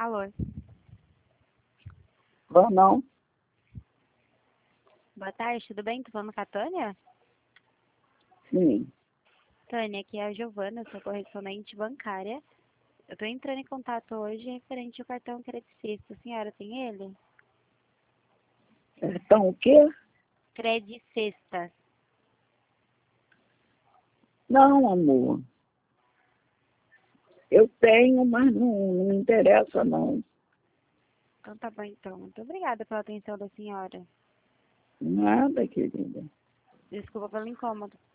Alô, Não, boa tarde, tudo bem? Tô falando com a Tânia? sim. Tânia, aqui é a Giovana, eu sou correspondente bancária. Eu tô entrando em contato hoje referente ao cartão Credicista. A senhora tem ele? Então, o quê? Credicista. Não, amor. Eu tenho, mas não me interessa, não. Então tá bom, então. Muito obrigada pela atenção da senhora. Nada, querida. Desculpa pelo incômodo.